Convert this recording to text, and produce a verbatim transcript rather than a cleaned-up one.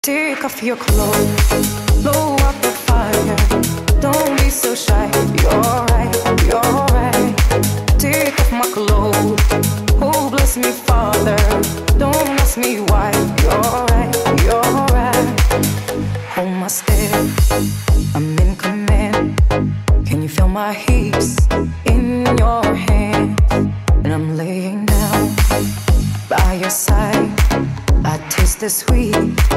Take off your clothes, blow up the fire. Don't be so shy. You're right, you're right. Take off my clothes. Oh, bless me, Father. Don't ask me why. You're right, you're right. Hold my step. I'm in command. Can you feel my hips in your hands? And I'm laying down by your side. I taste the sweet